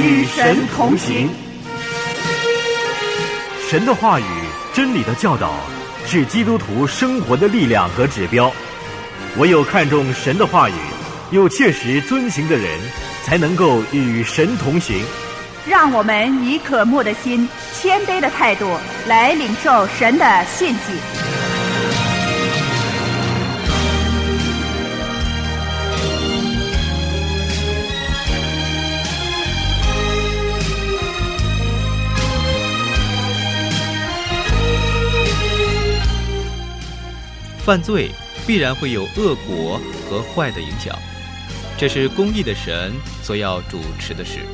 与神同行。 神的话语、真理的教导是基督徒生活的力量和指标。唯有看重神的话语，又切实遵行的人，才能够与神同行。 让我们以渴慕的心、谦卑的态度来领受神的信息。 犯罪必然会有恶果和坏的影响，这是公义的神所要主持的事。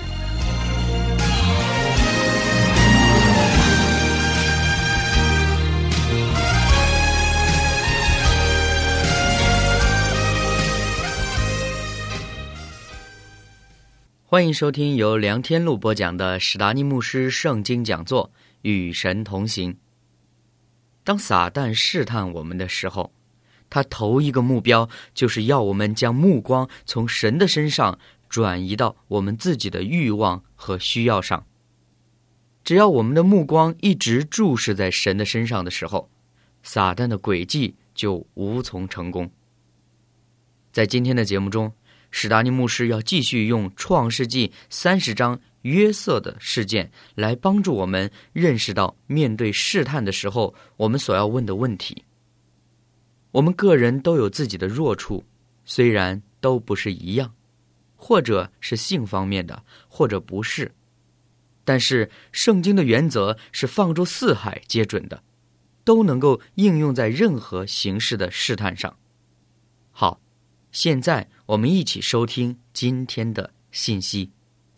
欢迎收听由梁天禄播讲的史达尼牧师圣经讲座《与神同行》。当撒旦试探我们的时候，他头一个目标就是要我们将目光从神的身上转移到我们自己的欲望和需要上。只要我们的目光一直注视在神的身上的时候，撒旦的诡计就无从成功。在今天的节目中，史达尼牧师要继续用创世纪30章约瑟的事件来帮助我们认识到面对试探的时候我们所要问的问题。我们个人都有自己的弱处，虽然都不是一样，或者是性方面的，或者不是，但是圣经的原则是放诸四海皆准的，都能够应用在任何形式的试探上。好，现在我们一起收听今天的信息。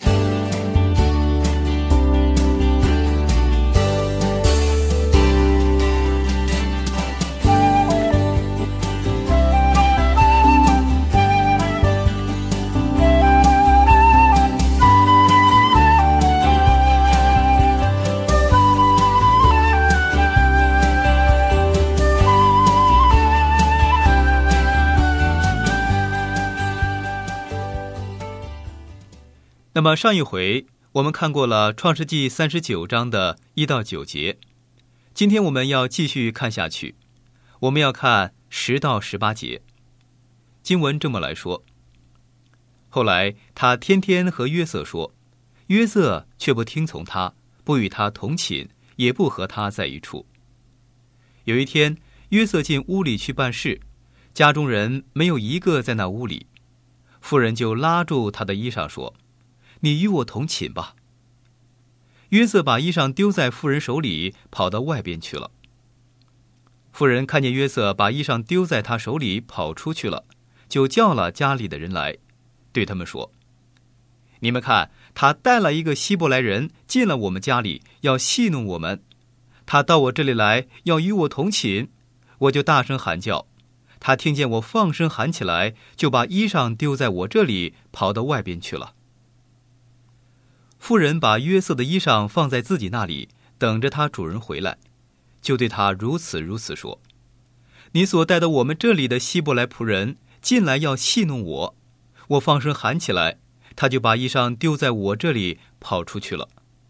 那么上一回我们看过了创世纪39章的1到9节，今天我们要继续看下去，我们要看10到18节。经文这么来说：后来他天天和约瑟说，约瑟却不听从他，不与他同寝，也不和他在一处。有一天，约瑟进屋里去办事，家中人没有一个在那屋里，妇人就拉住他的衣裳说，你与我同寝吧。约瑟把衣裳丢在妇人手里，跑到外边去了。妇人看见约瑟把衣裳丢在他手里跑出去了，就叫了家里的人来，对他们说，你们看，他带了一个希伯来人进了我们家里，要戏弄我们。他到我这里来，要与我同寝，我就大声喊叫。他听见我放声喊起来，就把衣裳丢在我这里，跑到外边去了。妇人把约瑟的衣裳放在自己那里，等着他主人回来，就对他如此说，你所带到我们这里的希伯来仆人进来要戏弄我，我放声喊起来，他就把衣裳丢在我这里跑出去了。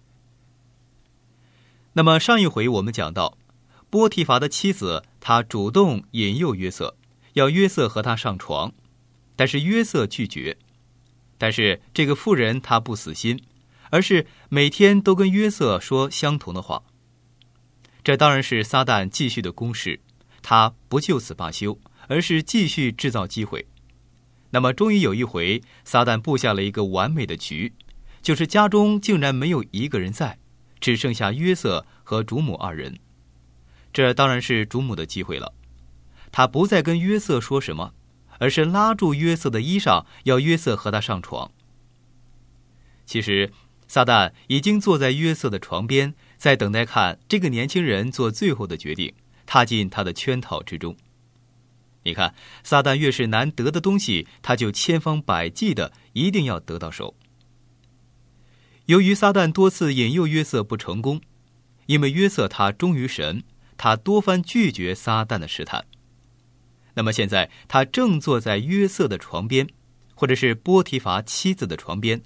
那么上一回我们讲到，波提乏的妻子她主动引诱约瑟，要约瑟和他上床，但是约瑟拒绝。但是这个妇人她不死心，而是每天都跟约瑟说相同的话。这当然是撒旦继续的攻势，他不就此罢休，而是继续制造机会。那么终于有一回，撒旦布下了一个完美的局，就是家中竟然没有一个人在，只剩下约瑟和主母二人。这当然是主母的机会了，他不再跟约瑟说什么，而是拉住约瑟的衣裳，要约瑟和他上床。其实撒旦已经坐在约瑟的床边，在等待看这个年轻人做最后的决定，踏进他的圈套之中。你看，撒旦越是难得的东西，他就千方百计的一定要得到手。由于撒旦多次引诱约瑟不成功，因为约瑟他忠于神，他多番拒绝撒旦的试探。那么现在他正坐在约瑟的床边，或者是波提乏妻子的床边，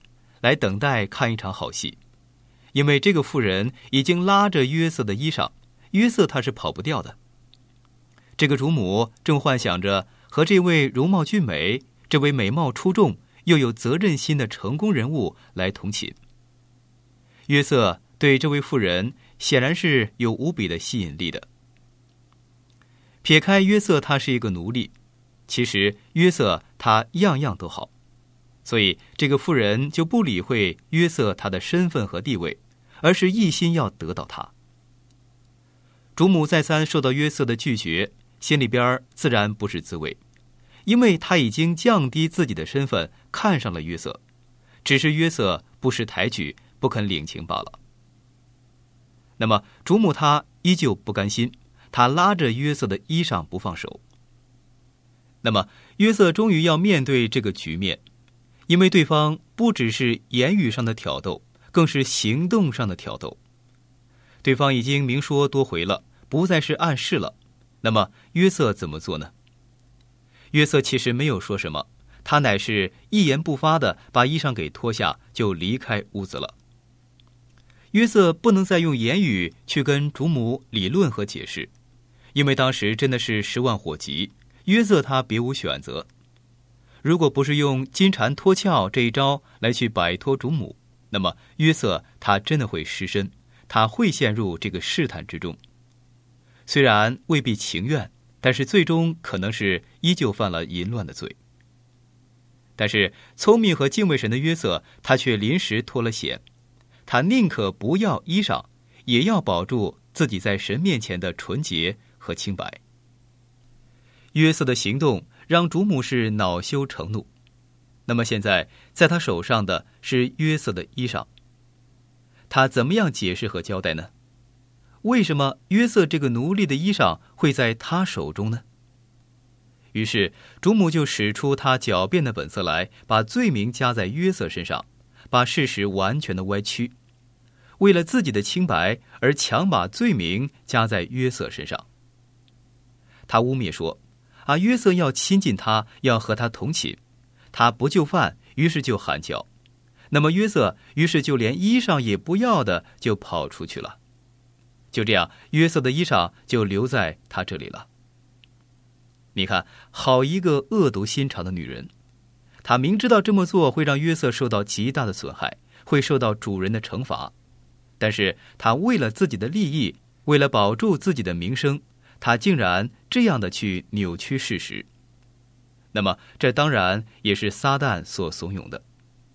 来等待看一场好戏，因为这个妇人已经拉着约瑟的衣裳，约瑟他是跑不掉的。这个主母正幻想着和这位容貌俊美、这位美貌出众又有责任心的成功人物来同寝。约瑟对这位妇人显然是有无比的吸引力的。撇开约瑟他是一个奴隶，其实约瑟他样样都好，所以这个妇人就不理会约瑟他的身份和地位，而是一心要得到他。主母再三受到约瑟的拒绝，心里边自然不是滋味，因为他已经降低自己的身份，看上了约瑟，只是约瑟不识抬举，不肯领情罢了。那么主母她依旧不甘心，她拉着约瑟的衣裳不放手。那么约瑟终于要面对这个局面，因为对方不只是言语上的挑逗，更是行动上的挑逗。对方已经明说多回了，不再是暗示了，那么约瑟怎么做呢？约瑟其实没有说什么，他乃是一言不发地把衣裳给脱下，就离开屋子了。约瑟不能再用言语去跟主母理论和解释，因为当时真的是10万火急，约瑟他别无选择。如果不是用金蝉脱壳这一招来去摆脱主母，那么约瑟他真的会失身，他会陷入这个试探之中。虽然未必情愿，但是最终可能是依旧犯了淫乱的罪。但是聪明和敬畏神的约瑟，他却临时脱了险，他宁可不要衣裳，也要保住自己在神面前的纯洁和清白。约瑟的行动让主母是恼羞成怒，那么现在在他手上的是约瑟的衣裳，他怎么样解释和交代呢？为什么约瑟这个奴隶的衣裳会在他手中呢？于是主母就使出他狡辩的本色来，把罪名加在约瑟身上，把事实完全的歪曲，为了自己的清白而强把罪名加在约瑟身上。他污蔑说约瑟要亲近他，要和他同寝，他不就范，于是就喊叫。那么约瑟于是就连衣裳也不要的就跑出去了。就这样，约瑟的衣裳就留在他这里了。你看，好一个恶毒心肠的女人，她明知道这么做会让约瑟受到极大的损害，会受到主人的惩罚，但是她为了自己的利益，为了保住自己的名声，她竟然这样的去扭曲事实。那么这当然也是撒旦所怂恿的。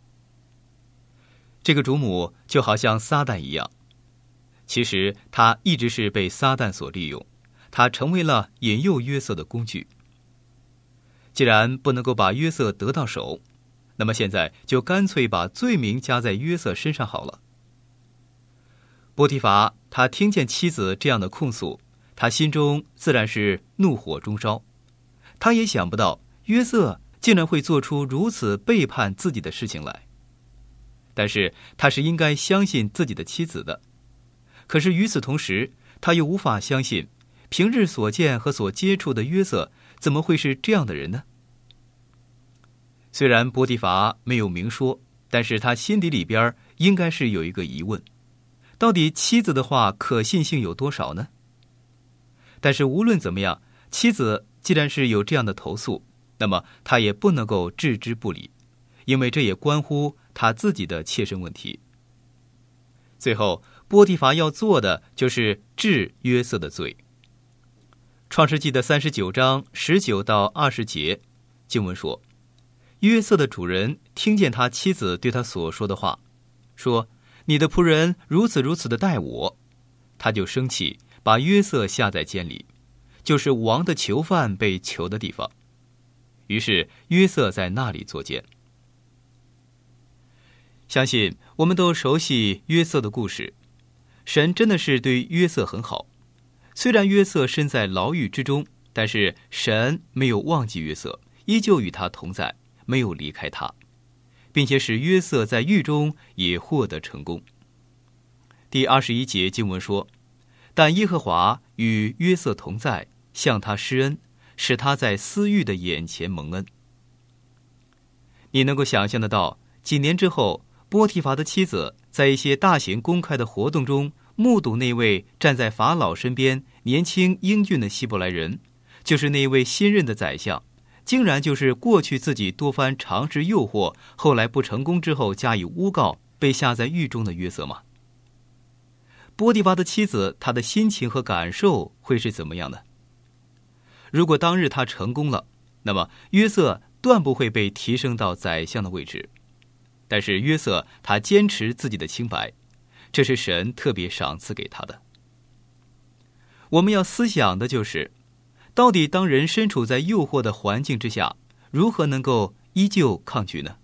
这个主母就好像撒旦一样，其实他一直是被撒旦所利用，他成为了引诱约瑟的工具。既然不能够把约瑟得到手，那么现在就干脆把罪名加在约瑟身上好了。波提乏他听见妻子这样的控诉，他心中自然是怒火中烧。他也想不到约瑟竟然会做出如此背叛自己的事情来，但是他是应该相信自己的妻子的。可是与此同时，他又无法相信平日所见和所接触的约瑟怎么会是这样的人呢？虽然波提乏没有明说，但是他心底里边应该是有一个疑问，到底妻子的话可信性有多少呢？但是无论怎么样，妻子既然是有这样的投诉，那么他也不能够置之不理，因为这也关乎他自己的切身问题。最后波提乏要做的就是治约瑟的罪。创世纪的39章19到20节经文说，约瑟的主人听见他妻子对他所说的话，说你的仆人如此如此的待我，他就生气，把约瑟下在监里，就是王的囚犯被囚的地方。于是约瑟在那里坐监。相信我们都熟悉约瑟的故事，神真的是对约瑟很好。虽然约瑟身在牢狱之中，但是神没有忘记约瑟，依旧与他同在，没有离开他，并且使约瑟在狱中也获得成功。第21节经文说，但耶和华与约瑟同在，向他施恩，使他在私狱的眼前蒙恩。你能够想象得到，几年之后波提乏的妻子在一些大型公开的活动中目睹那位站在法老身边年轻英俊的希伯来人，就是那位新任的宰相，竟然就是过去自己多番尝试诱惑，后来不成功之后加以诬告，被下在狱中的约瑟吗？波提乏的妻子，她的心情和感受会是怎么样呢？如果当日他成功了，那么约瑟断不会被提升到宰相的位置。但是约瑟他坚持自己的清白，这是神特别赏赐给他的。我们要思想的就是，到底当人身处在诱惑的环境之下，如何能够依旧抗拒呢？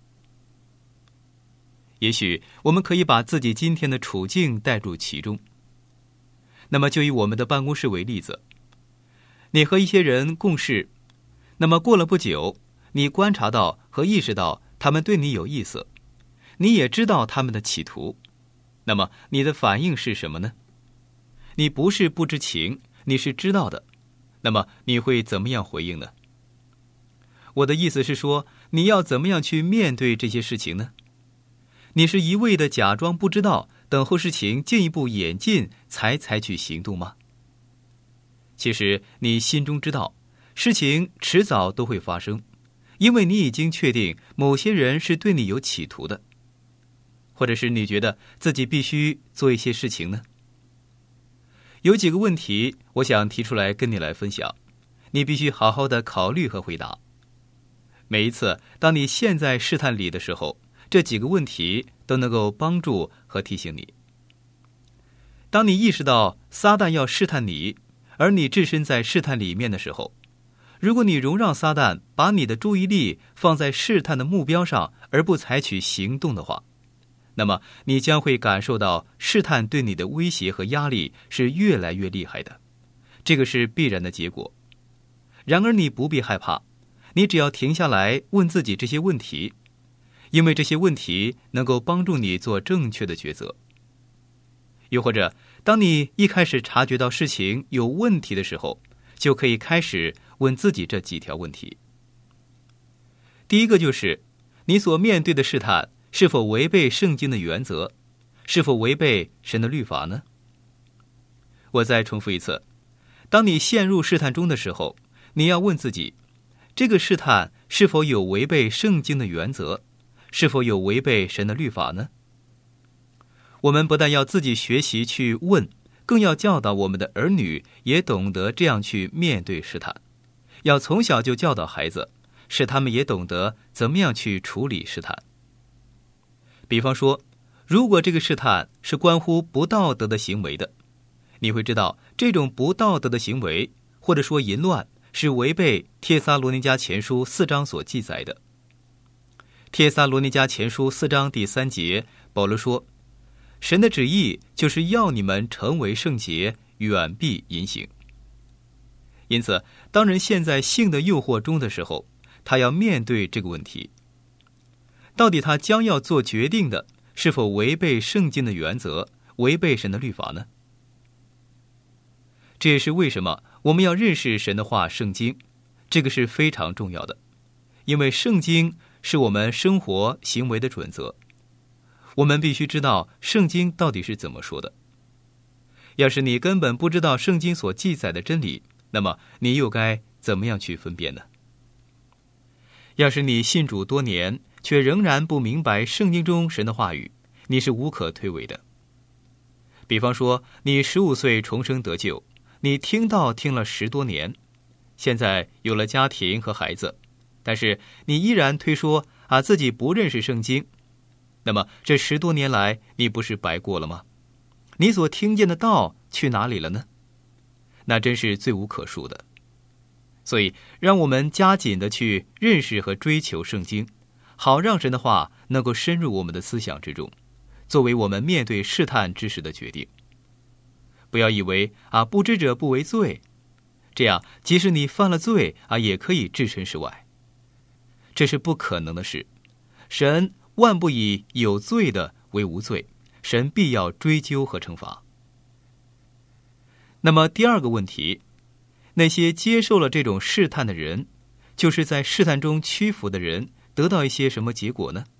也许我们可以把自己今天的处境带入其中。那么就以我们的办公室为例子，你和一些人共事，那么过了不久，你观察到和意识到他们对你有意思，你也知道他们的企图，那么你的反应是什么呢？你不是不知情，你是知道的，那么你会怎么样回应呢？我的意思是说，你要怎么样去面对这些事情呢？你是一味的假装不知道，等候事情进一步演进才采取行动吗？其实你心中知道，事情迟早都会发生，因为你已经确定某些人是对你有企图的。或者是你觉得自己必须做一些事情呢？有几个问题我想提出来跟你来分享，你必须好好的考虑和回答。每一次当你陷在试探里的时候，这几个问题都能够帮助和提醒你。当你意识到撒旦要试探你，而你置身在试探里面的时候，如果你容让撒旦把你的注意力放在试探的目标上，而不采取行动的话，那么你将会感受到试探对你的威胁和压力是越来越厉害的，这个是必然的结果。然而你不必害怕，你只要停下来问自己这些问题，因为这些问题能够帮助你做正确的抉择。又或者当你一开始察觉到事情有问题的时候，就可以开始问自己这几条问题。第一个就是你所面对的试探是否违背圣经的原则，是否违背神的律法呢？我再重复一次，当你陷入试探中的时候，你要问自己，这个试探是否有违背圣经的原则，是否有违背神的律法呢？我们不但要自己学习去问，更要教导我们的儿女也懂得这样去面对试探，要从小就教导孩子，使他们也懂得怎么样去处理试探。比方说，如果这个试探是关乎不道德的行为的，你会知道这种不道德的行为，或者说淫乱，是违背帖撒罗尼迦前书4章所记载的。帖撒罗尼迦前书4章第3节，保罗说，神的旨意就是要你们成为圣洁，远避淫行。因此，当人陷在性的诱惑中的时候，他要面对这个问题，到底他将要做决定的是否违背圣经的原则，违背神的律法呢？这也是为什么我们要认识神的话圣经，这个是非常重要的，因为圣经是我们生活行为的准则，我们必须知道圣经到底是怎么说的。要是你根本不知道圣经所记载的真理，那么你又该怎么样去分辨呢？要是你信主多年，却仍然不明白圣经中神的话语，你是无可推诿的。比方说，你15岁重生得救，你听了10多年，现在有了家庭和孩子，但是你依然推说自己不认识圣经，那么这10多年来你不是白过了吗？你所听见的道去哪里了呢？那真是罪无可恕的。所以让我们加紧的去认识和追求圣经，好让神的话能够深入我们的思想之中，作为我们面对试探之时的决定。不要以为不知者不为罪，这样即使你犯了罪也可以置身事外，这是不可能的事。神万不以有罪的为无罪，神必要追究和惩罚。那么第二个问题，那些接受了这种试探的人，就是在试探中屈服的人，得到一些什么结果呢？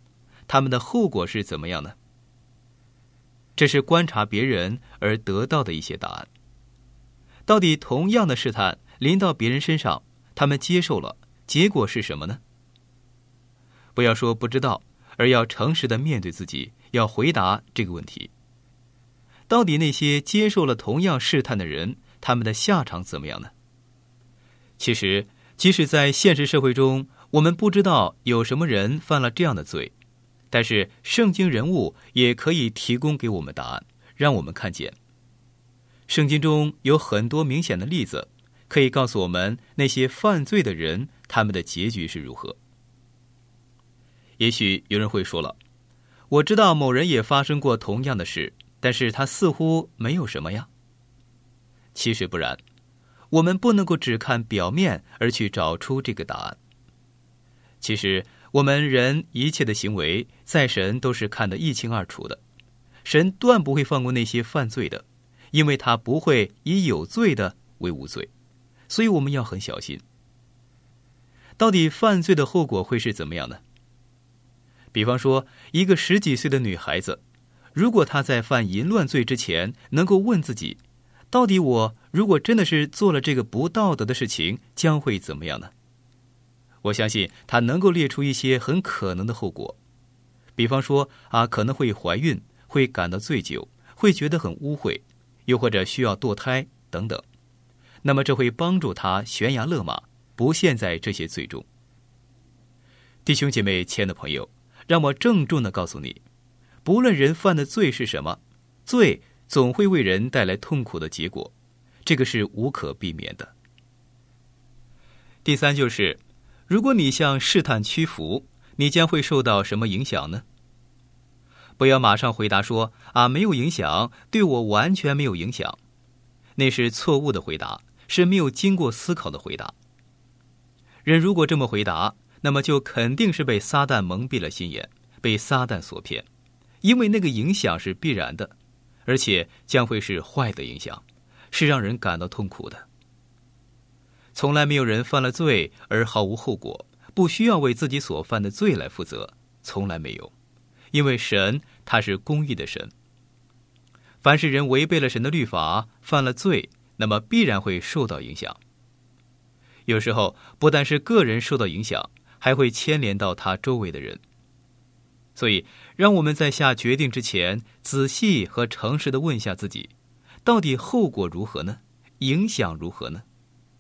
他们的后果是怎么样呢？这是观察别人而得到的一些答案。到底同样的试探临到别人身上，他们接受了，结果是什么呢？不要说不知道，而要诚实地面对自己，要回答这个问题。到底那些接受了同样试探的人，他们的下场怎么样呢？其实，即使在现实社会中，我们不知道有什么人犯了这样的罪，但是圣经人物也可以提供给我们答案，让我们看见。圣经中有很多明显的例子，可以告诉我们那些犯罪的人，他们的结局是如何。也许有人会说了，我知道某人也发生过同样的事，但是他似乎没有什么呀。其实不然，我们不能够只看表面而去找出这个答案。其实我们人一切的行为，在神都是看得一清二楚的，神断不会放过那些犯罪的，因为他不会以有罪的为无罪，所以我们要很小心。到底犯罪的后果会是怎么样呢？比方说，一个10几岁的女孩子，如果她在犯淫乱罪之前能够问自己，到底我如果真的是做了这个不道德的事情，将会怎么样呢？我相信她能够列出一些很可能的后果，比方说可能会怀孕，会感到醉酒，会觉得很污秽，又或者需要堕胎等等。那么这会帮助她悬崖勒马，不陷在这些罪中。弟兄姐妹，亲爱的朋友，让我郑重地告诉你，不论人犯的罪是什么，罪总会为人带来痛苦的结果，这个是无可避免的。第三就是，如果你向试探屈服，你将会受到什么影响呢？不要马上回答说没有影响，对我完全没有影响。那是错误的回答，是没有经过思考的回答。人如果这么回答，那么就肯定是被撒旦蒙蔽了心眼，被撒旦所骗，因为那个影响是必然的，而且将会是坏的影响，是让人感到痛苦的。从来没有人犯了罪而毫无后果，不需要为自己所犯的罪来负责，从来没有，因为神他是公义的神。凡是人违背了神的律法，犯了罪，那么必然会受到影响。有时候不但是个人受到影响，还会牵连到他周围的人。所以让我们在下决定之前，仔细和诚实地问一下自己，到底后果如何呢？影响如何呢？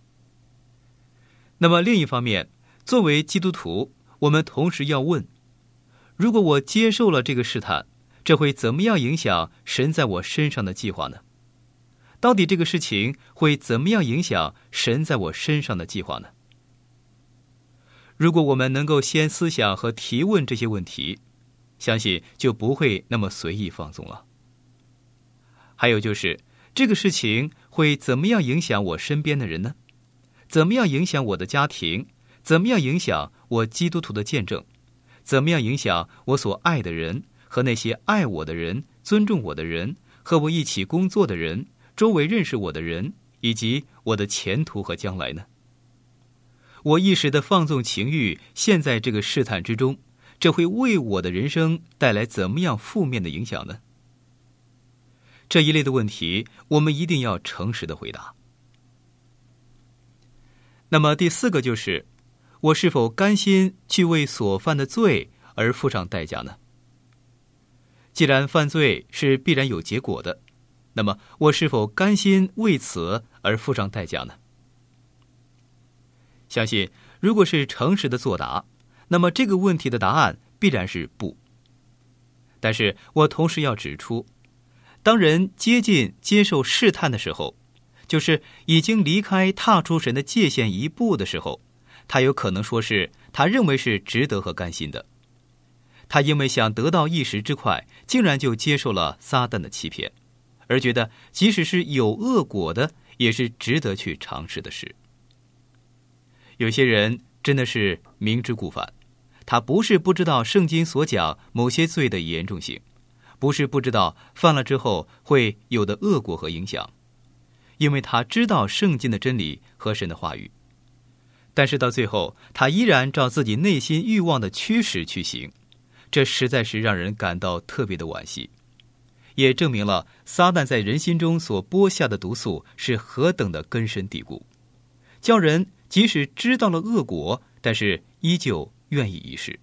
那么另一方面，作为基督徒，我们同时要问，如果我接受了这个试探，这会怎么样影响神在我身上的计划呢？到底这个事情会怎么样影响神在我身上的计划呢？如果我们能够先思想和提问这些问题，相信就不会那么随意放纵了。还有就是，这个事情会怎么样影响我身边的人呢？怎么样影响我的家庭？怎么样影响我基督徒的见证？怎么样影响我所爱的人和那些爱我的人、尊重我的人、和我一起工作的人、周围认识我的人，以及我的前途和将来呢？我一时的放纵情欲，陷在这个试探之中，这会为我的人生带来怎么样负面的影响呢？这一类的问题，我们一定要诚实的回答。那么第4个就是，我是否甘心去为所犯的罪而付上代价呢？既然犯罪是必然有结果的，那么我是否甘心为此而付上代价呢？相信如果是诚实的作答，那么这个问题的答案必然是不。但是我同时要指出，当人接近接受试探的时候，就是已经离开踏出神的界限一步的时候，他有可能说是他认为是值得和甘心的。他因为想得到一时之快，竟然就接受了撒旦的欺骗，而觉得即使是有恶果的，也是值得去尝试的事。有些人真的是明知故犯，他不是不知道圣经所讲某些罪的严重性，不是不知道犯了之后会有的恶果和影响，因为他知道圣经的真理和神的话语，但是到最后他依然照自己内心欲望的驱使去行， 这实在是让人感到特别的惋惜，也证明了撒旦在人心中所播下的毒素是何等的根深蒂固，叫人即使知道了恶果，但是依旧愿意一试。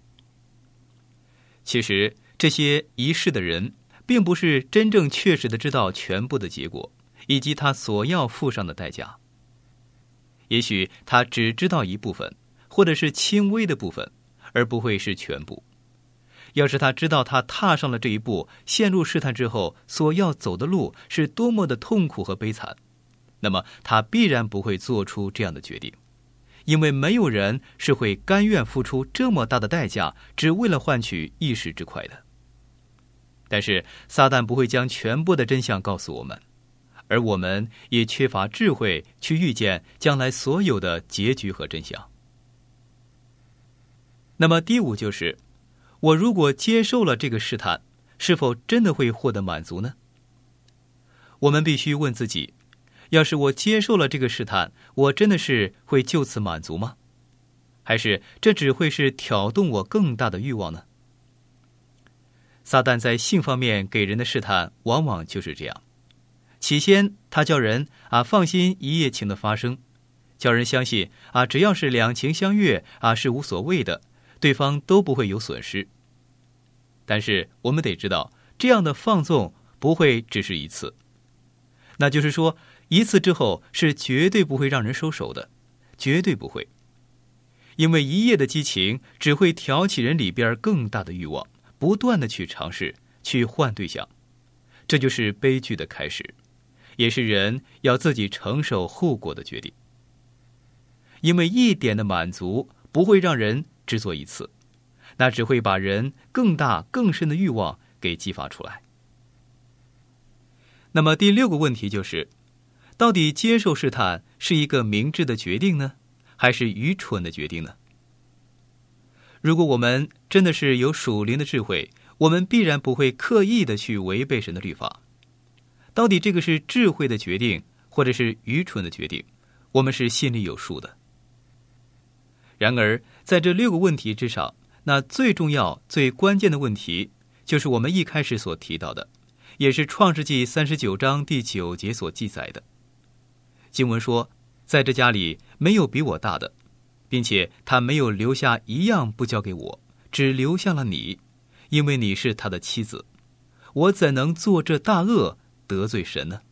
其实这些一试的人并不是真正确实的知道全部的结果以及他所要付上的代价，也许他只知道一部分，或者是轻微的部分，而不会是全部。要是他知道他踏上了这一步，陷入试探之后所要走的路是多么的痛苦和悲惨，那么他必然不会做出这样的决定，因为没有人是会甘愿付出这么大的代价，只为了换取一时之快的。但是撒旦不会将全部的真相告诉我们，而我们也缺乏智慧去预见将来所有的结局和真相。那么第五就是，我如果接受了这个试探，是否真的会获得满足呢？我们必须问自己，要是我接受了这个试探，我真的是会就此满足吗？还是这只会是挑动我更大的欲望呢？撒旦在性方面给人的试探往往就是这样，起先他叫人放心一夜情的发生，叫人相信只要是两情相悦是无所谓的，对方都不会有损失。但是我们得知道，这样的放纵不会只是一次，那就是说一次之后是绝对不会让人收手的，绝对不会。因为一夜的激情只会挑起人里边更大的欲望，不断的去尝试，去换对象，这就是悲剧的开始，也是人要自己承受后果的决定。因为一点的满足不会让人只做一次，那只会把人更大更深的欲望给激发出来。那么第六个问题就是，到底接受试探是一个明智的决定呢，还是愚蠢的决定呢？如果我们真的是有属灵的智慧，我们必然不会刻意的去违背神的律法。到底这个是智慧的决定，或者是愚蠢的决定，我们是心里有数的。然而在这6个问题之上，那最重要最关键的问题，就是我们一开始所提到的，也是创世纪39章第9节所记载的。经文说，在这家里没有比我大的，并且他没有留下一样不交给我，只留下了你，因为你是他的妻子。我怎能做这大恶得罪神呢？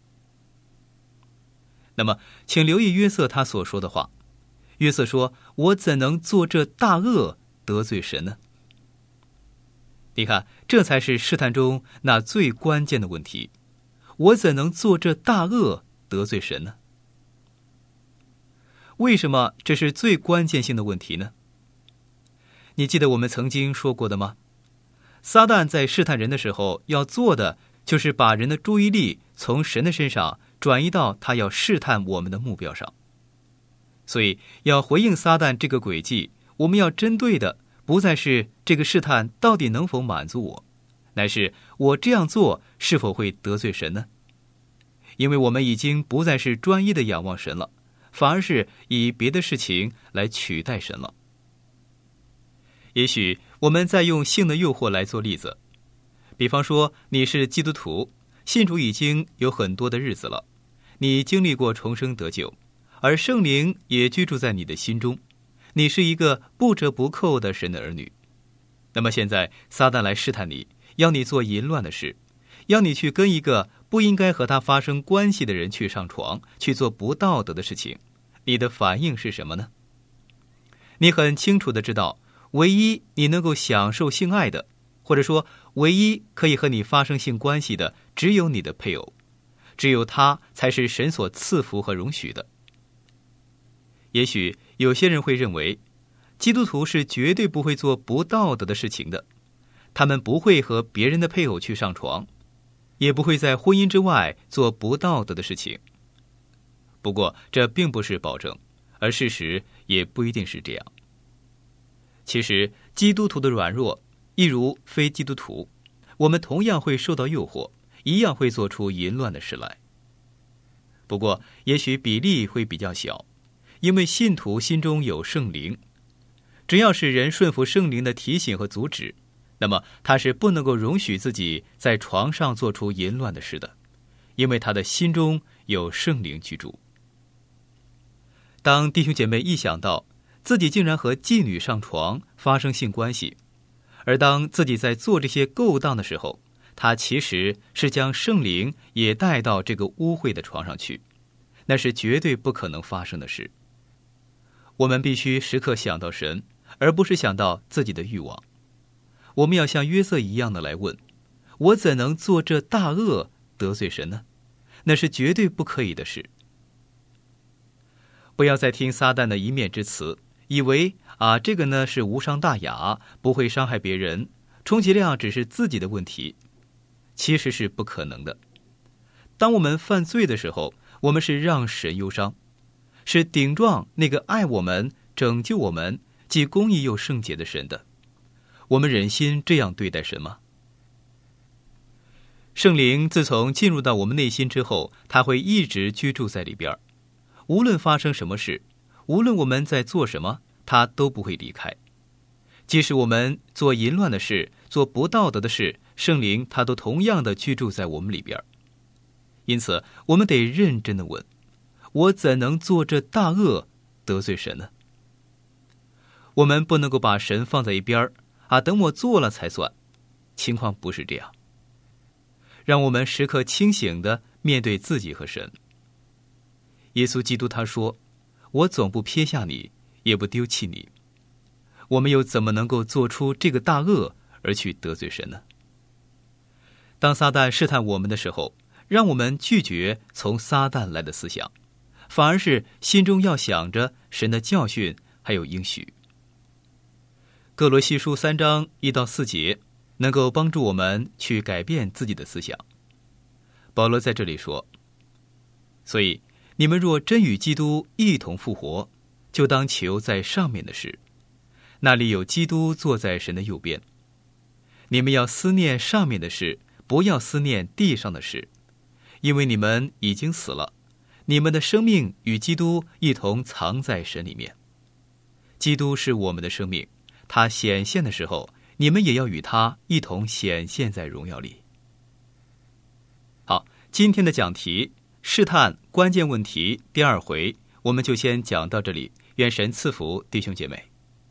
那么请留意约瑟他所说的话。约瑟说，我怎能做这大恶得罪神呢？你看，这才是试探中那最关键的问题。我怎能做这大恶得罪神呢？为什么这是最关键性的问题呢？你记得我们曾经说过的吗？撒旦在试探人的时候，要做的就是把人的注意力从神的身上转移到他要试探我们的目标上。所以要回应撒旦这个诡计，我们要针对的不再是这个试探到底能否满足我，乃是我这样做是否会得罪神呢？因为我们已经不再是专一的仰望神了，反而是以别的事情来取代神了。也许我们再用性的诱惑来做例子，比方说你是基督徒，信主已经有很多的日子了，你经历过重生得救，而圣灵也居住在你的心中，你是一个不折不扣的神的儿女。那么现在撒旦来试探你，要你做淫乱的事，要你去跟一个不应该和他发生关系的人去上床，去做不道德的事情，你的反应是什么呢？你很清楚地知道，唯一你能够享受性爱的，或者说唯一可以和你发生性关系的，只有你的配偶，只有他才是神所赐福和容许的。也许有些人会认为，基督徒是绝对不会做不道德的事情的，他们不会和别人的配偶去上床，也不会在婚姻之外做不道德的事情。不过这并不是保证，而事实也不一定是这样。其实基督徒的软弱一如非基督徒，我们同样会受到诱惑，一样会做出淫乱的事来。不过也许比例会比较小，因为信徒心中有圣灵，只要是人顺服圣灵的提醒和阻止， 那么他是不能够容许自己在床上做出淫乱的事的，因为他的心中有圣灵居住。当弟兄姐妹一想到自己竟然和妓女上床发生性关系，而当自己在做这些勾当的时候，他其实是将圣灵也带到这个污秽的床上去，那是绝对不可能发生的事。我们必须时刻想到神，而不是想到自己的欲望。我们要像约瑟一样的来问，我怎能做这大恶得罪神呢？那是绝对不可以的事。不要再听撒旦的一面之词，以为这个呢是无伤大雅，不会伤害别人，充其量只是自己的问题。其实是不可能的。当我们犯罪的时候，我们是让神忧伤，是顶撞那个爱我们、拯救我们、既公义又圣洁的神的。我们忍心这样对待神吗？圣灵自从进入到我们内心之后，他会一直居住在里边，无论发生什么事，无论我们在做什么，他都不会离开。即使我们做淫乱的事，做不道德的事，圣灵他都同样的居住在我们里边。因此我们得认真的问，我怎能做这大恶得罪神呢？我们不能够把神放在一边等我做了才算，情况不是这样。让我们时刻清醒地面对自己和神。耶稣基督他说，我总不撇下你，也不丢弃你。我们又怎么能够做出这个大恶而去得罪神呢？当撒旦试探我们的时候，让我们拒绝从撒旦来的思想，反而是心中要想着神的教训还有应许。哥罗西书3章1到4节能够帮助我们去改变自己的思想。保罗在这里说，所以你们若真与基督一同复活，就当求在上面的事，那里有基督坐在神的右边。你们要思念上面的事，不要思念地上的事，因为你们已经死了，你们的生命与基督一同藏在神里面。基督是我们的生命，他显现的时候，你们也要与他一同显现在荣耀里。好，今天的讲题试探关键问题第2回，我们就先讲到这里。愿神赐福弟兄姐妹。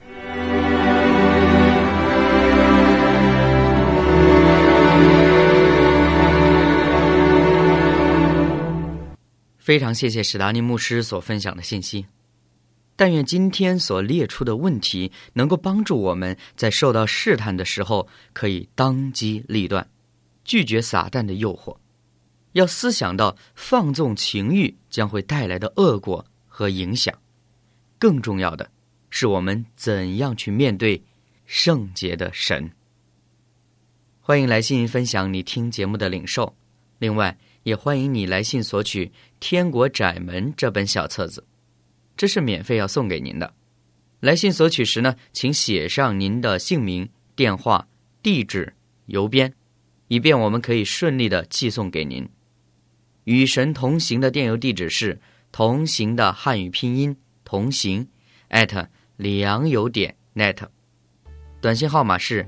非常谢谢史达尼牧师所分享的信息。但愿今天所列出的问题能够帮助我们在受到试探的时候可以当机立断，拒绝撒旦的诱惑，要思想到放纵情欲将会带来的恶果和影响。更重要的是我们怎样去面对圣洁的神。欢迎来信分享你听节目的领受，另外也欢迎你来信索取《天国窄门》这本小册子，这是免费要送给您的。来信索取时呢，请写上您的姓名、电话、地址、邮编，以便我们可以顺利的寄送给您。与神同行的电邮地址是同行的汉语拼音同行@良友.net， 短信号码是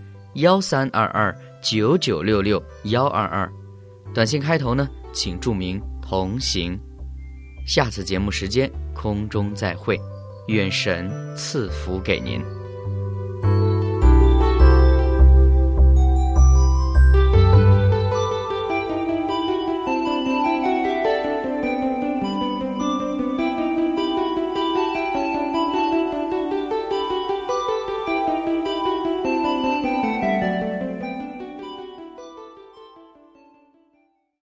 132299662122，短信开头呢请注明同行。下次节目时间空中再会，愿神赐福给您。